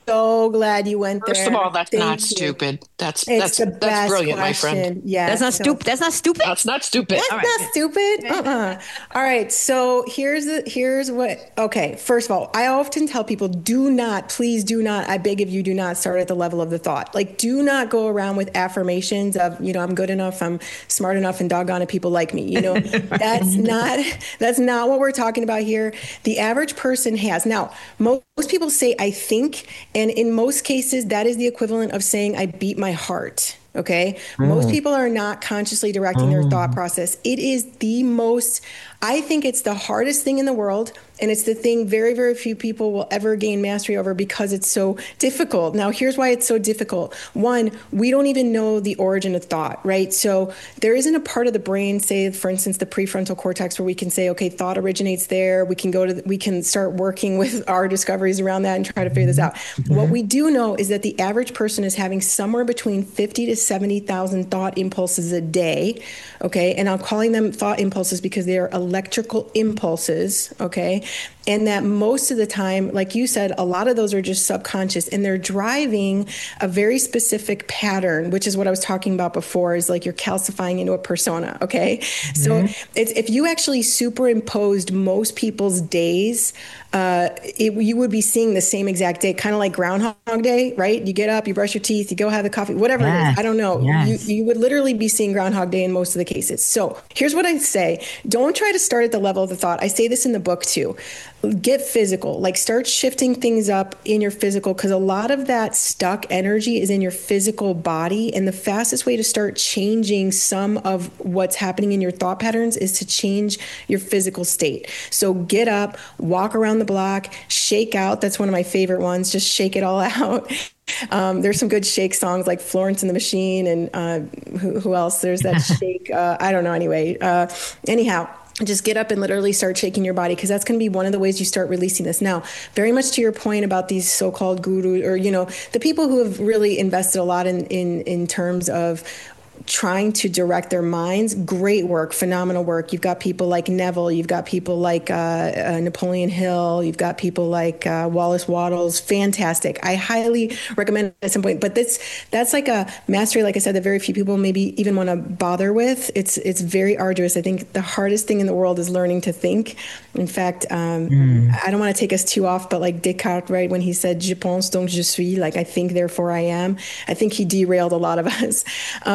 Speaker 6: so glad you went there.
Speaker 4: First of all, that's
Speaker 6: Thank
Speaker 4: not
Speaker 6: you.
Speaker 4: stupid. That's
Speaker 6: It's
Speaker 4: that's
Speaker 6: the
Speaker 4: that's
Speaker 6: best
Speaker 4: brilliant,
Speaker 6: question.
Speaker 4: my friend.
Speaker 6: Yeah,
Speaker 5: That's not
Speaker 6: so-
Speaker 5: stupid. That's not stupid.
Speaker 4: That's not stupid.
Speaker 6: That's
Speaker 5: All right.
Speaker 6: not stupid. Uh-uh. All right. So here's the here's what. Okay. First of all, I often tell people, do not, please do not. I beg of you, do not start at the level of the thought. Like, do not go around with affirmations of, you know, I'm good enough, I'm smart enough, and doggone it, people like me. You know, that's not that's not what we're talking about here. The average person has now. Most Most people say, I think, and in most cases, that is the equivalent of saying, I beat my heart. Okay. Mm. Most people are not consciously directing mm. their thought process. It is the most, I think it's the hardest thing in the world. And it's the thing very, very few people will ever gain mastery over because it's so difficult. Now, here's why it's so difficult. One, we don't even know the origin of thought, right? So there isn't a part of the brain, say, for instance, the prefrontal cortex, where we can say, okay, thought originates there. We can go to, the, we can start working with our discoveries around that and try to figure this out. Mm-hmm. What we do know is that the average person is having somewhere between fifty to seventy thousand thought impulses a day. Okay. And I'm calling them thought impulses because they are electrical impulses. Okay. And that most of the time, like you said, a lot of those are just subconscious, and they're driving a very specific pattern, which is what I was talking about before, is like you're calcifying into a persona. Okay. Mm-hmm. So it's, if you actually superimposed most people's days, uh, it, you would be seeing the same exact day, kind of like Groundhog Day, right? You get up, you brush your teeth, you go have the coffee, whatever yes. it is. I don't know. Yes. You, you would literally be seeing Groundhog Day in most of the cases. So here's what I say. Don't try to start at the level of the thought. I say this in the book too. Get physical, like start shifting things up in your physical, because a lot of that stuck energy is in your physical body. And the fastest way to start changing some of what's happening in your thought patterns is to change your physical state. So get up, walk around the block, shake out. That's one of my favorite ones. Just shake it all out. Um, there's some good shake songs like Florence and the Machine, and uh, who, who else? There's that shake. Uh, I don't know. Anyway, uh, anyhow. Just get up and literally start shaking your body, because that's going to be one of the ways you start releasing this. Now, very much to your point about these so-called gurus, or, you know, the people who have really invested a lot in, in, in terms of trying to direct their minds. Great work, phenomenal work. You've got people like Neville. You've got people like uh, uh, Napoleon Hill. You've got people like uh, Wallace Wattles. Fantastic. I highly recommend it at some point. But that's that's like a mastery, like I said, that very few people maybe even want to bother with. It's it's very arduous. I think the hardest thing in the world is learning to think. In fact, um, mm. I don't want to take us too off, but like Descartes, right, when he said "Je pense donc je suis," like I think therefore I am. I think he derailed a lot of us. Um,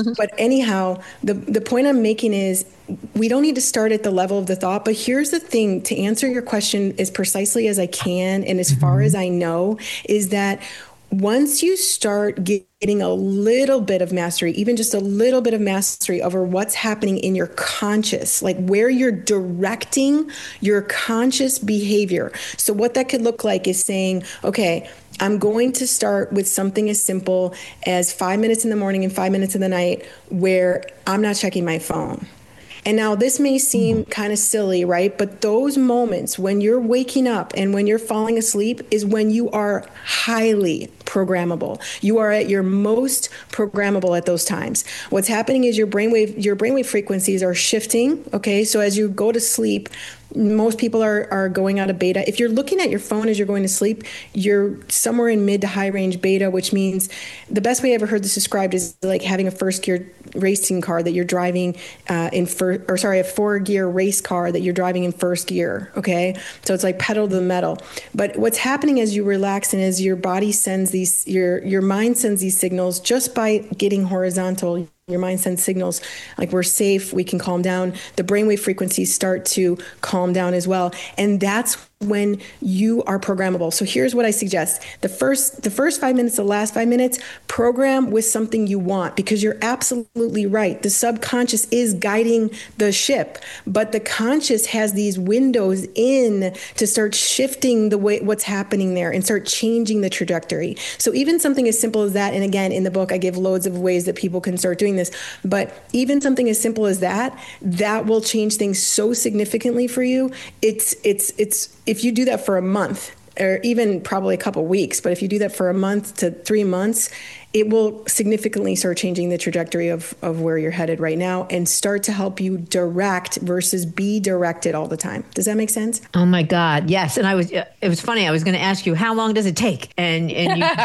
Speaker 6: But anyhow, the, the point I'm making is we don't need to start at the level of the thought. But here's the thing, to answer your question as precisely as I can and as mm-hmm. far as I know, is that once you start getting a little bit of mastery, even just a little bit of mastery over what's happening in your conscious, like where you're directing your conscious behavior. So what that could look like is saying, okay, I'm going to start with something as simple as five minutes in the morning and five minutes in the night where I'm not checking my phone. And now this may seem mm-hmm. kind of silly, right? But those moments when you're waking up and when you're falling asleep is when you are highly programmable. You are at your most programmable at those times. What's happening is your brainwave, your brainwave frequencies are shifting. Okay. So as you go to sleep, most people are, are going out of beta. If you're looking at your phone as you're going to sleep, you're somewhere in mid to high range beta, which means the best way I ever heard this described is like having a first gear racing car that you're driving uh, in first, or sorry, a four gear race car that you're driving in first gear. Okay. So it's like pedal to the metal. But what's happening as you relax and as your body sends these, your, your mind sends these signals just by getting horizontal. Your mind sends signals like we're safe, we can calm down. The brainwave frequencies start to calm down as well. And that's when you are programmable. So here's what I suggest. The first the first five minutes, the last five minutes, program with something you want, because you're absolutely right. The subconscious is guiding the ship, but the conscious has these windows in to start shifting the way what's happening there and start changing the trajectory. So even something as simple as that, and again, in the book, I give loads of ways that people can start doing this, but even something as simple as that, that will change things so significantly for you. It's, it's, it's, if you do that for a month or even probably a couple weeks, but if you do that for a month to three months, it will significantly start changing the trajectory of, of where you're headed right now and start to help you direct versus be directed all the time. Does that make sense?
Speaker 5: Oh my God. Yes. And I was, it was funny. I was going to ask you, how long does it take? And, and you,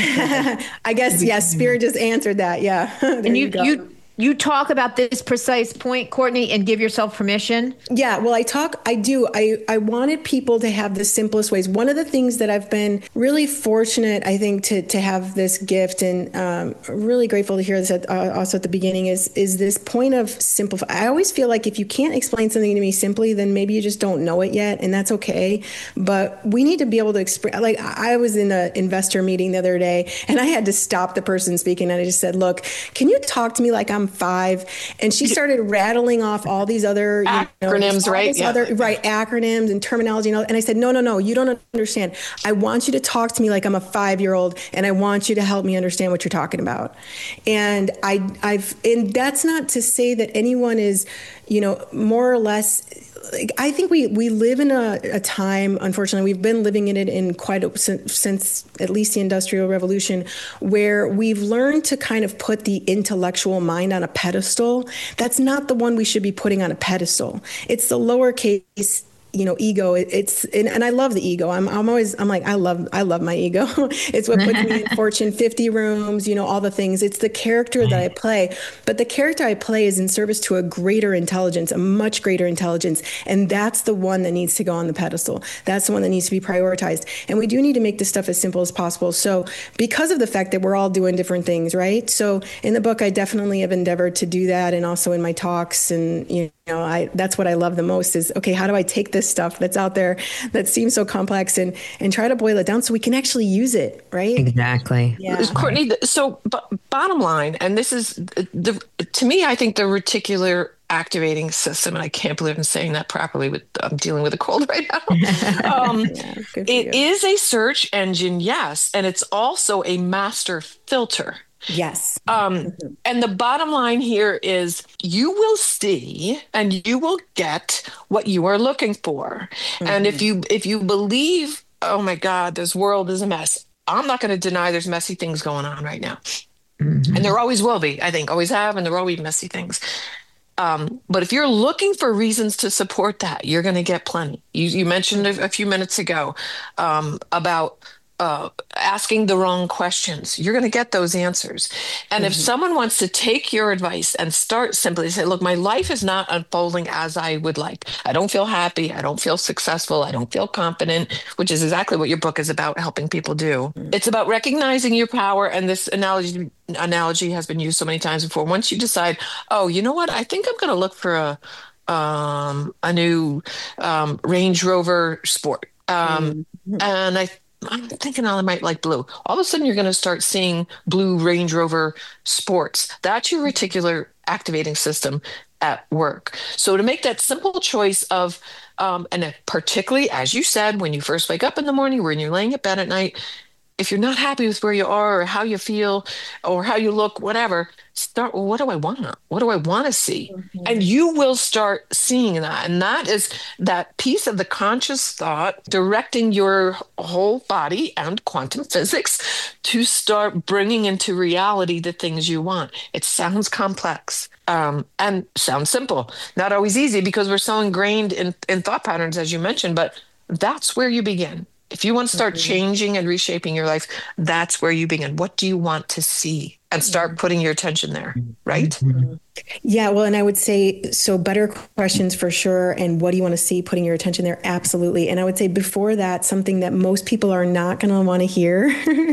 Speaker 6: I guess, yes, Spirit just answered that. Yeah.
Speaker 5: and you, you, you You talk about this precise point, Courtney, and give yourself permission?
Speaker 6: Yeah, well, I talk, I do. I, I wanted people to have the simplest ways. One of the things that I've been really fortunate, I think, to to have this gift, and um, really grateful to hear this at, uh, also at the beginning, is is this point of simplify. I always feel like if you can't explain something to me simply, then maybe you just don't know it yet, and that's okay. But we need to be able to express, like I was in an investor meeting the other day, and I had to stop the person speaking, and I just said, look, can you talk to me like I'm five? And she started rattling off all these other you
Speaker 4: acronyms,
Speaker 6: know,
Speaker 4: right? Yeah.
Speaker 6: Other, right. Acronyms and terminology. And, all, and I said, no, no, no, you don't understand. I want you to talk to me like I'm a five-year-old, and I want you to help me understand what you're talking about. And I, I've, and that's not to say that anyone is, you know, more or less, like, I think we, we live in a, a time, unfortunately, we've been living in it in quite a, since, since at least the Industrial Revolution, where we've learned to kind of put the intellectual mind on a pedestal. That's not the one we should be putting on a pedestal. It's the lowercase, you know, ego. It, it's, and, and I love the ego. I'm, I'm always, I'm like, I love, I love my ego. It's what puts me in Fortune fifty rooms, you know, all the things. It's the character that I play, but the character I play is in service to a greater intelligence, a much greater intelligence. And that's the one that needs to go on the pedestal. That's the one that needs to be prioritized. And we do need to make this stuff as simple as possible. So because of the fact that we're all doing different things, right? So in the book, I definitely have endeavored to do that. And also in my talks, and, you know, I, that's what I love the most is, okay, how do I take this stuff that's out there that seems so complex and and try to boil it down so we can actually use it, right?
Speaker 5: Exactly.
Speaker 4: Yeah. Courtney, so b- bottom line, and this is the to me, I think the reticular activating system, and I can't believe I'm saying that properly, with I'm dealing with a cold right now. Um, yeah, it is a search engine, yes, and it's also a master filter.
Speaker 6: Yes.
Speaker 4: Um, and the bottom line here is you will see and you will get what you are looking for. Mm-hmm. And if you if you believe, oh my God, this world is a mess, I'm not going to deny there's messy things going on right now. Mm-hmm. And there always will be, I think, always have, and there will be messy things. Um, but if you're looking for reasons to support that, you're going to get plenty. You, you mentioned a, a few minutes ago um, about uh, asking the wrong questions. You're going to get those answers. And if someone wants to take your advice and start simply say, look, my life is not unfolding as I would like. I don't feel happy. I don't feel successful. I don't feel confident, which is exactly what your book is about, helping people do. It's about recognizing your power. And this analogy analogy has been used so many times before. Once you decide, oh, you know what? I think I'm going to look for a um, a new um, Range Rover Sport. Um, and I I'm thinking I might like blue. All of a sudden, you're going to start seeing blue Range Rover Sports. That's your reticular activating system at work. So to make that simple choice of, um, and particularly, as you said, when you first wake up in the morning, when you're laying in bed at night, if you're not happy with where you are or how you feel or how you look, whatever, start, well, what do I want? What do I want to see? Mm-hmm. And you will start seeing that. And that is that piece of the conscious thought directing your whole body and quantum physics to start bringing into reality the things you want. It sounds complex. Um, and sounds simple. Not always easy because we're so ingrained in, in thought patterns, as you mentioned, but that's where you begin. If you want to start changing and reshaping your life, that's where you begin. What do you want to see? And start putting your attention there, right?
Speaker 6: Yeah, well, and I would say, so better questions for sure. And what do you want to see? Putting your attention there, absolutely. And I would say before that, something that most people are not going to want to hear,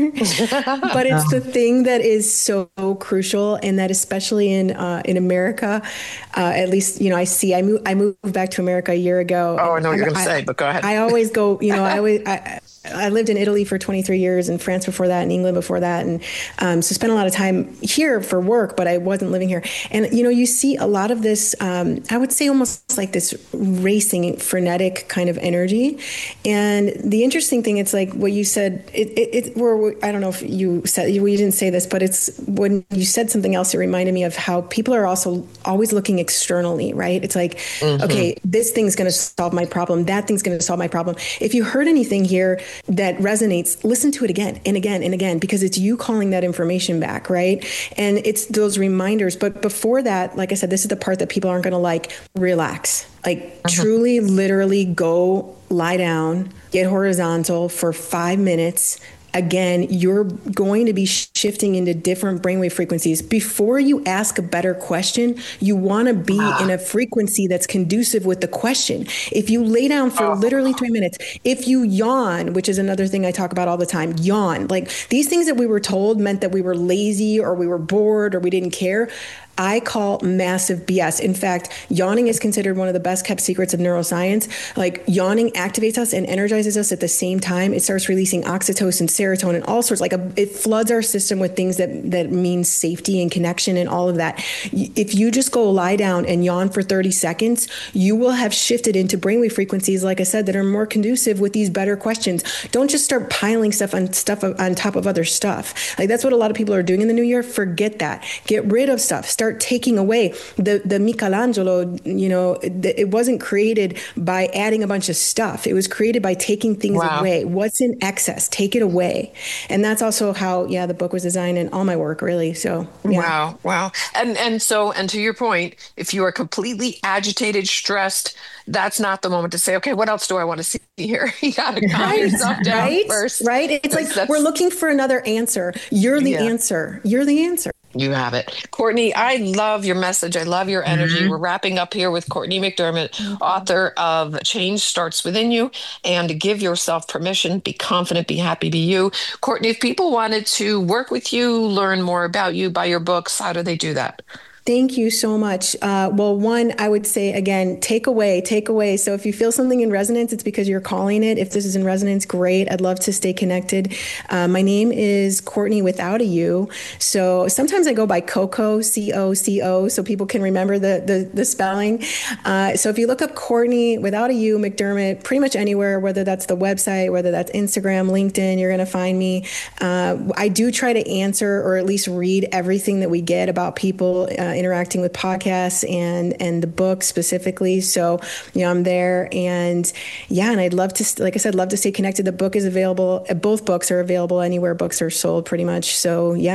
Speaker 6: but it's the thing that is so crucial, and that especially in uh, in America, uh, at least, you know, I see, I moved, I moved back to America a year ago.
Speaker 4: Oh, I know what you're going to
Speaker 6: I,
Speaker 4: say, but go ahead.
Speaker 6: I always go, you know, I always, I, I lived in Italy for twenty-three years, and France before that, and England before that. And um, so spent a lot of time here for work, but I wasn't living here. And, you know, you see a lot of this, um, I would say almost like this racing, frenetic kind of energy. And the interesting thing, it's like what you said, it, it, it were, I don't know if you said, you, you didn't say this, but it's when you said something else, it reminded me of how people are also always looking externally, right? It's like, mm-hmm. okay, this thing's going to solve my problem. That thing's going to solve my problem. If you heard anything here that resonates, listen to it again and again and again, because it's you calling that information back, right? And it's those reminders. But before that, like I said, this is the part that people aren't going to like. Relax, like uh-huh. truly, literally go lie down, get horizontal for five minutes. Again, you're going to be shifting into different brainwave frequencies. Before you ask a better question, you want to be ah. in a frequency that's conducive with the question. If you lay down for oh. literally three minutes, if you yawn, which is another thing I talk about all the time, yawn, like these things that we were told meant that we were lazy or we were bored or we didn't care. I call massive B S. In fact, yawning is considered one of the best kept secrets of neuroscience. Like yawning activates us and energizes us at the same time. It starts releasing oxytocin, serotonin, all sorts. Like a, it floods our system with things that that means safety and connection and all of that. If you just go lie down and yawn for thirty seconds, you will have shifted into brainwave frequencies, like I said, that are more conducive with these better questions. Don't just start piling stuff on stuff on top of other stuff. Like that's what a lot of people are doing in the new year. Forget that. Get rid of stuff. Start taking away. The the Michelangelo, you know, it wasn't created by adding a bunch of stuff. It was created by taking things wow. away. What's in excess? Take it away. And that's also how, yeah, the book was designed and all my work really. So yeah.
Speaker 4: Wow, wow. And and so, and to your point, if you are completely agitated, stressed, that's not the moment to say, okay, what else do I want to see here? You got to calm
Speaker 6: right,
Speaker 4: yourself down
Speaker 6: right,
Speaker 4: first.
Speaker 6: Right? It's like we're looking for another answer. You're the yeah. answer. You're the answer.
Speaker 4: You have it. Courtney, I love your message. I love your energy. Mm-hmm. We're wrapping up here with Courtney McDermott, mm-hmm. author of Change Starts Within You and Give Yourself Permission. Be confident, be happy, be you. Courtney, if people wanted to work with you, learn more about you, buy your books, how do they do that?
Speaker 6: Thank you so much. Uh, well, one, I would say, again, take away, take away. So if you feel something in resonance, it's because you're calling it. If this is in resonance, great. I'd love to stay connected. Uh, my name is Courtney without a U. So sometimes I go by Coco, C O C O, so people can remember the the, the spelling. Uh, so if you look up Courtney without a U, McDermott, pretty much anywhere, whether that's the website, whether that's Instagram, LinkedIn, you're going to find me. Uh, I do try to answer or at least read everything that we get about people uh, interacting with podcasts and and the book specifically. So, you know, I'm there, and yeah, and I'd love to, like I said, love to stay connected. The book is available. Both books are available anywhere books are sold, pretty much. So, yeah.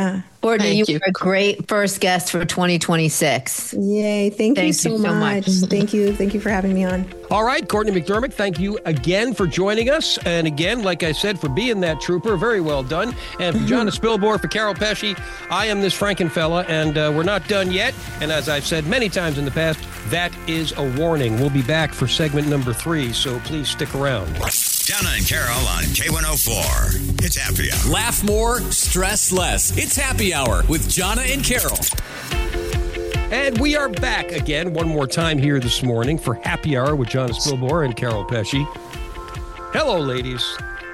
Speaker 5: Courtney,
Speaker 4: Thank
Speaker 5: you
Speaker 4: you.
Speaker 5: were a great first guest for twenty twenty-six.
Speaker 6: Yay. Thank,
Speaker 5: Thank
Speaker 6: you so,
Speaker 5: you so
Speaker 6: much.
Speaker 5: much.
Speaker 6: Thank you. Thank you for having me on.
Speaker 3: All right, Courtney McDermott, thank you again for joining us. And again, like I said, for being that trooper, very well done. And for Jonna Spilbor, for Carol Pesci, I am this Frankenfella, and uh, we're not done yet. And as I've said many times in the past, that is a warning. We'll be back for segment number three, so please stick around.
Speaker 1: Jonna and Carol on K one oh four. It's Happy Hour.
Speaker 2: Laugh more, stress less. It's Happy Hour with Jonna and Carol.
Speaker 3: And we are back again one more time here this morning for Happy Hour with Jonna Spilbor and Carol Pesci. Hello, ladies.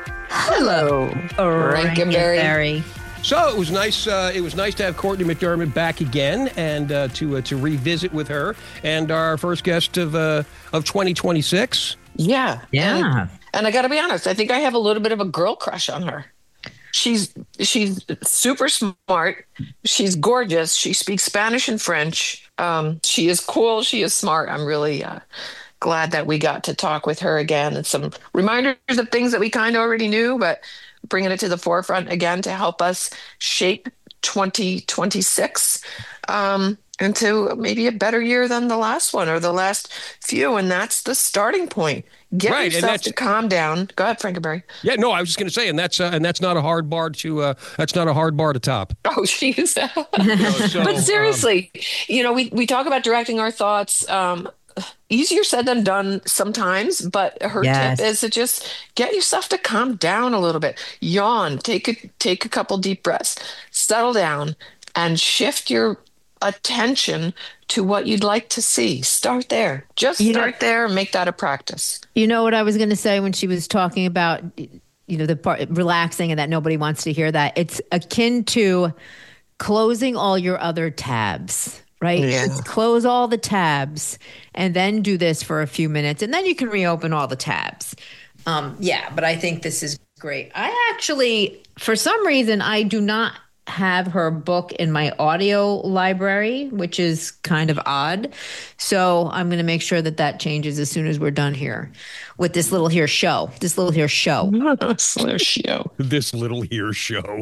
Speaker 4: Hello,
Speaker 5: Frankenberry.
Speaker 3: So it was nice. Uh, it was nice to have Courtney McDermott back again, and uh, to uh, to revisit with her and our first guest of uh, of twenty twenty-six.
Speaker 4: Yeah.
Speaker 5: Yeah.
Speaker 4: And, and I got to be honest, I think I have a little bit of a girl crush on her. She's she's super smart. She's gorgeous. She speaks Spanish and French. Um, she is cool. She is smart. I'm really uh, glad that we got to talk with her again, and some reminders of things that we kind of already knew, but bringing it to the forefront again to help us shape twenty twenty-six um, into maybe a better year than the last one or the last few. And that's the starting point. Get
Speaker 3: Right, and
Speaker 4: yourself
Speaker 3: that's-
Speaker 4: to calm down. Go ahead, Frankenberry.
Speaker 3: Yeah, no, I was just going to say, and that's uh, and that's not a hard bar to uh, that's not a hard bar to top.
Speaker 4: Oh, jeez.
Speaker 3: You know, so,
Speaker 4: But
Speaker 3: um,
Speaker 4: seriously, you know, we, we talk about directing our thoughts. Um, easier said than done sometimes, but her
Speaker 5: Yes.
Speaker 4: tip is to just get yourself to calm down a little bit. Yawn, take a take a couple deep breaths, settle down, and shift your attention to what you'd like to see. Start there. Just
Speaker 5: You know-
Speaker 4: start there and make that a practice.
Speaker 5: You know what I was going to say when she was talking about, you know, the part relaxing and that nobody wants to hear that. It's akin to closing all your other tabs, right?
Speaker 4: Yeah.
Speaker 5: Just close all the tabs and then do this for a few minutes, and then you can reopen all the tabs. Um, yeah, but I think this is great. I actually, for some reason, I do not have her book in my audio library, which is kind of odd. So I'm going to make sure that that changes as soon as we're done here with this little here show. This little here show.
Speaker 4: show.
Speaker 3: This little here show.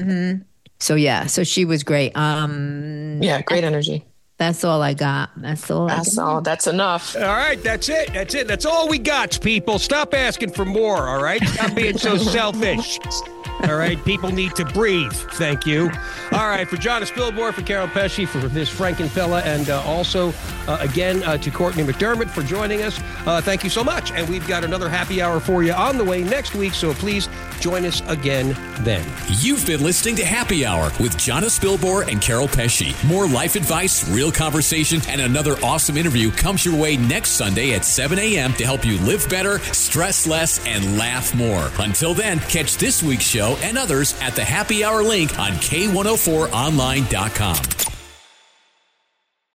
Speaker 5: So yeah, so she was great. Um,
Speaker 4: Yeah, great energy.
Speaker 5: that's all I got. That's all.
Speaker 4: That's
Speaker 5: I got.
Speaker 4: all. That's enough.
Speaker 3: All right, that's it. That's it. That's all we got, people. Stop asking for more, all right? Stop being so selfish. All right, people need to breathe. Thank you. All right, for Jonna Spilbor, for Carol Pesci, for this Frankenfella, and uh, also, uh, again, uh, to Courtney McDermott for joining us. Uh, thank you so much. And we've got another happy hour for you on the way next week, so please join us again then.
Speaker 2: You've been listening to Happy Hour with Jonna Spilbor and Carol Pesci. More life advice, real conversation, and another awesome interview comes your way next Sunday at seven a.m. to help you live better, stress less, and laugh more. Until then, catch this week's show and others at the Happy Hour link on K one oh four online dot com.